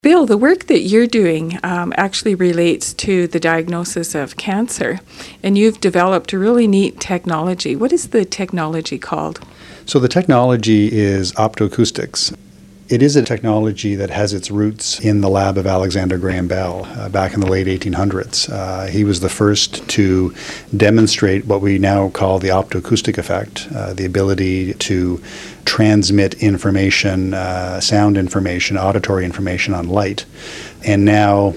Bill, the work that you're doing actually relates to the diagnosis of cancer, and you've developed a really neat technology. What is the technology called? So the technology is optoacoustics. It is a technology that has its roots in the lab of Alexander Graham Bell back in the late 1800s. He was the first to demonstrate what we now call the optoacoustic effect, the ability to transmit information, sound information, auditory information on light. And now,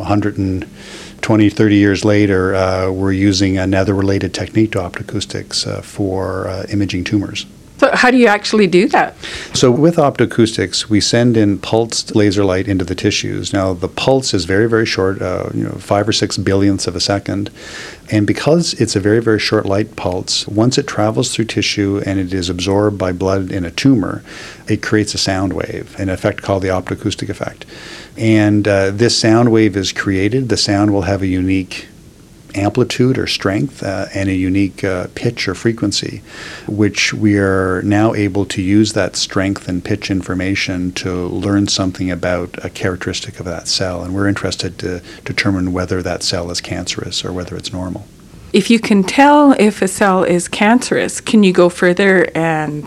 120, 30 years later, we're using another related technique to optoacoustics for imaging tumors. So how do you actually do that? So with optoacoustics, we send in pulsed laser light into the tissues. Now, the pulse is very, very short, 5 or 6 billionths of a second. And because it's a very, very short light pulse, once it travels through tissue and it is absorbed by blood in a tumor, it creates a sound wave, an effect called the optoacoustic effect. And this sound wave is created. The sound will have a unique amplitude or strength and a unique pitch or frequency, which we are now able to use that strength and pitch information to learn something about a characteristic of that cell. And we're interested to determine whether that cell is cancerous or whether it's normal. If you can tell if a cell is cancerous, can you go further and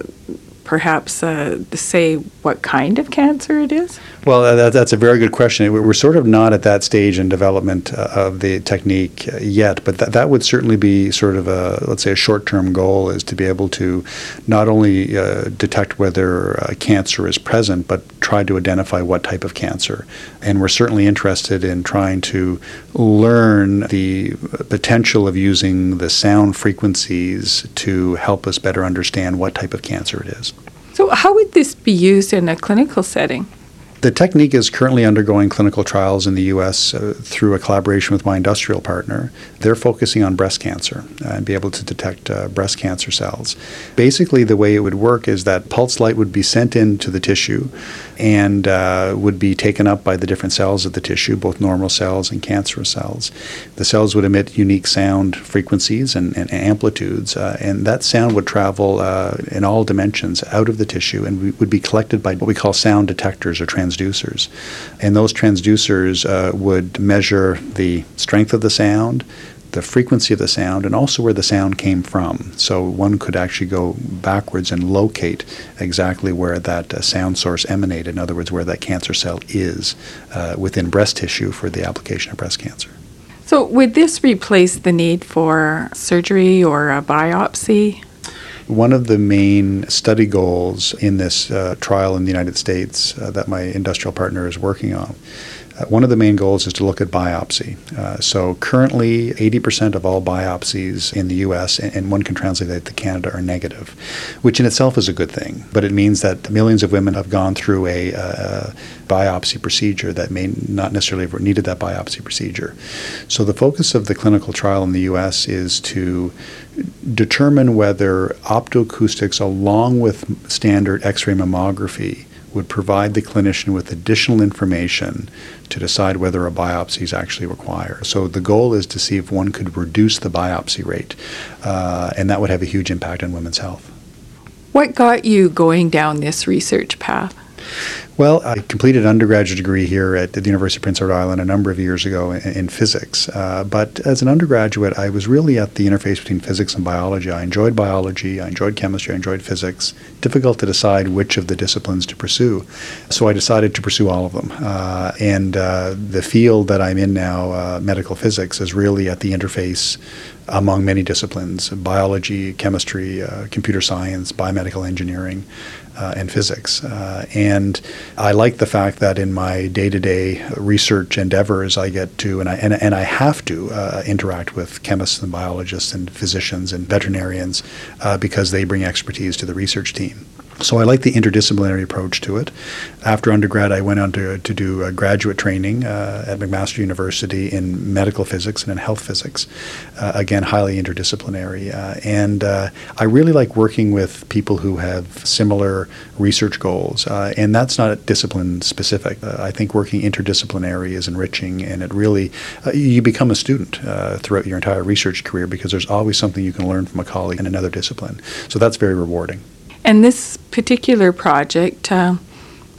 perhaps say what kind of cancer it is? Well, that's a very good question. We're sort of not at that stage in development of the technique yet, but that would certainly be sort of let's say a short-term goal, is to be able to not only detect whether cancer is present, but try to identify what type of cancer. And we're certainly interested in trying to learn the potential of using the sound frequencies to help us better understand what type of cancer it is. So how would this be used in a clinical setting? The technique is currently undergoing clinical trials in the U.S. Through a collaboration with my industrial partner. They're focusing on breast cancer and be able to detect breast cancer cells. Basically, the way it would work is that pulse light would be sent into the tissue and would be taken up by the different cells of the tissue, both normal cells and cancerous cells. The cells would emit unique sound frequencies and amplitudes, and that sound would travel in all dimensions out of the tissue and would be collected by what we call sound detectors or transducers. And those transducers would measure the strength of the sound, the frequency of the sound, and also where the sound came from. So one could actually go backwards and locate exactly where that sound source emanated, in other words, where that cancer cell is within breast tissue for the application of breast cancer. So would this replace the need for surgery or a biopsy? One of the main study goals in this trial in the United States that my industrial partner is working on, one of the main goals is to look at biopsy. So currently, 80% of all biopsies in the U.S., and one can translate that to Canada, are negative, which in itself is a good thing. But it means that millions of women have gone through a biopsy procedure that may not necessarily have needed that biopsy procedure. So the focus of the clinical trial in the U.S. is to determine whether optoacoustics, along with standard X-ray mammography, would provide the clinician with additional information to decide whether a biopsy is actually required. So the goal is to see if one could reduce the biopsy rate, and that would have a huge impact on women's health. What got you going down this research path? Well, I completed an undergraduate degree here at the University of Prince Edward Island a number of years ago in physics. But as an undergraduate, I was really at the interface between physics and biology. I enjoyed biology, I enjoyed chemistry, I enjoyed physics. Difficult to decide which of the disciplines to pursue. So I decided to pursue all of them. And the field that I'm in now, medical physics, is really at the interface among many disciplines: biology, chemistry, computer science, biomedical engineering, and physics. And I like the fact that in my day-to-day research endeavors, I get to, and I have to interact with chemists and biologists and physicians and veterinarians because they bring expertise to the research team. So I like the interdisciplinary approach to it. After undergrad, I went on to do graduate training at McMaster University in medical physics and in health physics. Again, highly interdisciplinary. And I really like working with people who have similar research goals. And that's not discipline specific. I think working interdisciplinary is enriching, and it really, you become a student throughout your entire research career because there's always something you can learn from a colleague in another discipline. So that's very rewarding. And this particular project,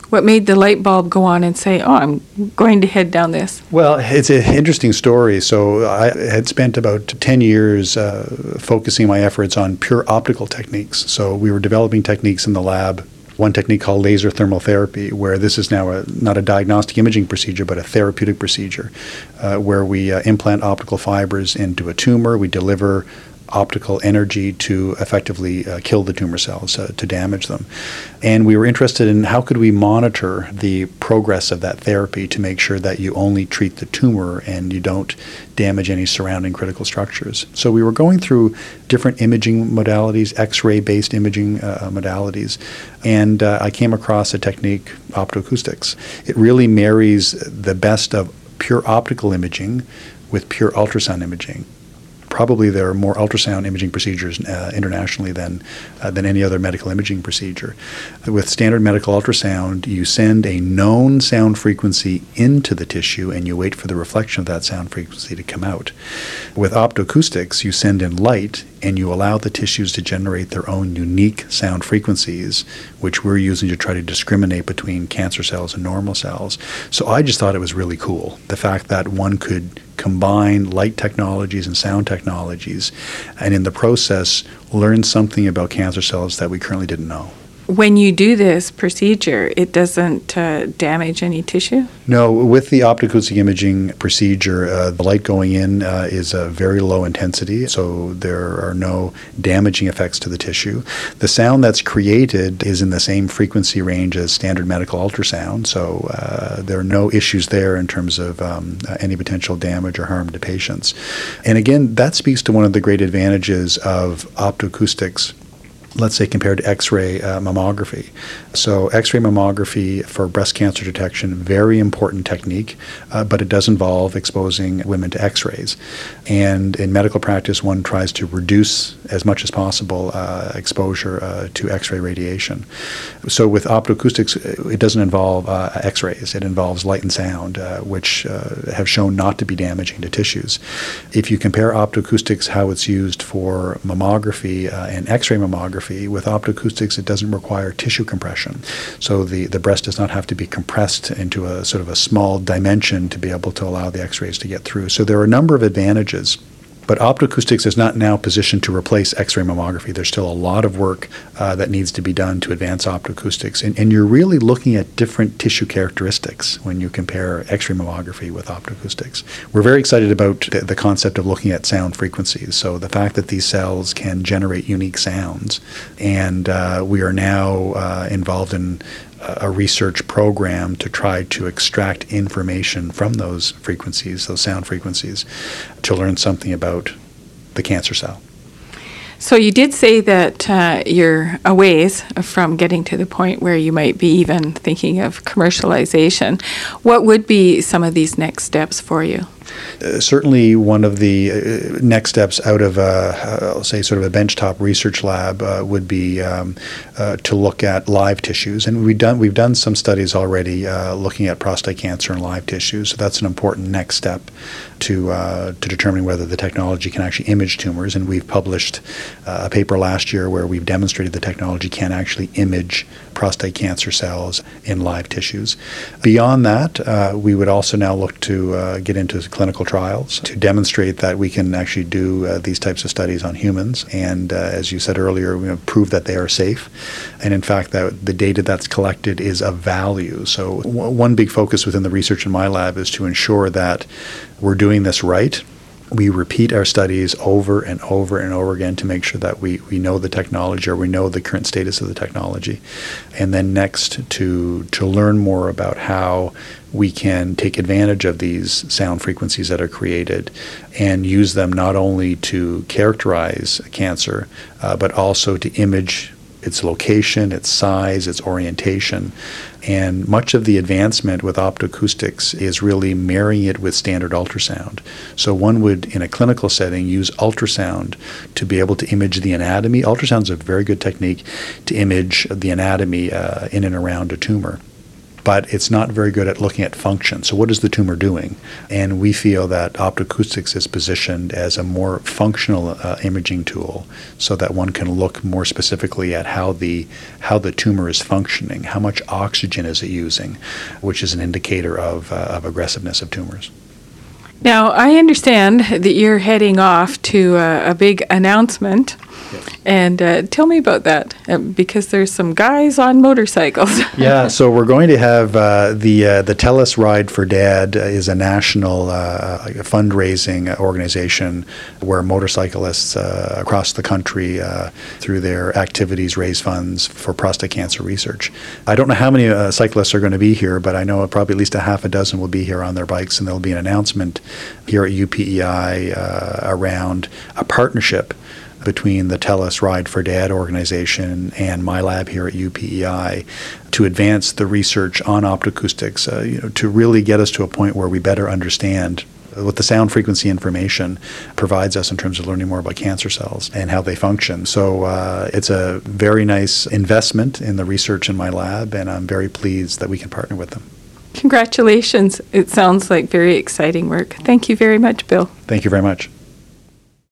What made the light bulb go on and say, oh, I'm going to head down this? Well, it's an interesting story. So I had spent about 10 years focusing my efforts on pure optical techniques. So we were developing techniques in the lab. One technique called laser thermal therapy, where this is now not a diagnostic imaging procedure, but a therapeutic procedure, where we implant optical fibers into a tumor. We deliver optical energy to effectively kill the tumor cells, to damage them. And we were interested in how could we monitor the progress of that therapy to make sure that you only treat the tumor and you don't damage any surrounding critical structures. So we were going through different imaging modalities, X-ray based imaging modalities, and I came across a technique, optoacoustics. It really marries the best of pure optical imaging with pure ultrasound imaging. Probably there are more ultrasound imaging procedures internationally than any other medical imaging procedure. With standard medical ultrasound, you send a known sound frequency into the tissue and you wait for the reflection of that sound frequency to come out. With optoacoustics, you send in light and you allow the tissues to generate their own unique sound frequencies, which we're using to try to discriminate between cancer cells and normal cells. So I just thought it was really cool, the fact that one could combine light technologies and sound technologies, and in the process learn something about cancer cells that we currently didn't know. When you do this procedure, it doesn't damage any tissue? No, with the optoacoustic imaging procedure, the light going in is a very low intensity, so there are no damaging effects to the tissue. The sound that's created is in the same frequency range as standard medical ultrasound, so there are no issues there in terms of any potential damage or harm to patients. And again, that speaks to one of the great advantages of optoacoustics, let's say compared to X-ray mammography. So X-ray mammography for breast cancer detection, very important technique, but it does involve exposing women to X-rays. And in medical practice, one tries to reduce as much as possible exposure to X-ray radiation. So with optoacoustics, it doesn't involve X-rays. It involves light and sound, which have shown not to be damaging to tissues. If you compare optoacoustics, how it's used for mammography and X-ray mammography, with optoacoustics, it doesn't require tissue compression. So the breast does not have to be compressed into a sort of a small dimension to be able to allow the X-rays to get through. So there are a number of advantages. But optoacoustics is not now positioned to replace X-ray mammography. There's still a lot of work that needs to be done to advance optoacoustics. And you're really looking at different tissue characteristics when you compare X-ray mammography with optoacoustics. We're very excited about the concept of looking at sound frequencies. So the fact that these cells can generate unique sounds. And we are now involved in a research program to try to extract information from those frequencies, those sound frequencies, to learn something about the cancer cell. So you did say that you're a ways from getting to the point where you might be even thinking of commercialization. What would be some of these next steps for you? Certainly one of the next steps out of, I'll say, sort of a benchtop research lab would be to look at live tissues. And we've done some studies already looking at prostate cancer in live tissues. So that's an important next step to determining whether the technology can actually image tumors. And we've published a paper last year where we've demonstrated the technology can actually image prostate cancer cells in live tissues. Beyond that, we would also now look to get into clinical trials to demonstrate that we can actually do these types of studies on humans and, as you said earlier, prove that they are safe. And in fact, that the data that's collected is of value. So one big focus within the research in my lab is to ensure that we're doing this right. We repeat our studies over and over and over again to make sure that we know the technology, or we know the current status of the technology. And then next, to learn more about how we can take advantage of these sound frequencies that are created and use them not only to characterize cancer, but also to image its location, its size, its orientation. And much of the advancement with optoacoustics is really marrying it with standard ultrasound. So one would, in a clinical setting, use ultrasound to be able to image the anatomy. Ultrasound is a very good technique to image the anatomy in and around a tumor. but it's not very good at looking at function. So what is the tumor doing? And we feel that optoacoustics is positioned as a more functional imaging tool, so that one can look more specifically at how the tumor is functioning, how much oxygen is it using, which is an indicator of aggressiveness of tumors. Now, I understand that you're heading off to a big announcement. Yes. And tell me about that, because there's some guys on motorcycles. Yeah, so we're going to have the TELUS Ride for Dad is a national fundraising organization where motorcyclists across the country, through their activities, raise funds for prostate cancer research. I don't know how many cyclists are going to be here, but I know probably at least a half a dozen will be here on their bikes, and there'll be an announcement here at UPEI around a partnership between the TELUS Ride for Dad organization and my lab here at UPEI to advance the research on optoacoustics, to really get us to a point where we better understand what the sound frequency information provides us in terms of learning more about cancer cells and how they function. So it's a very nice investment in the research in my lab, and I'm very pleased that we can partner with them. Congratulations. It sounds like very exciting work. Thank you very much, Bill. Thank you very much.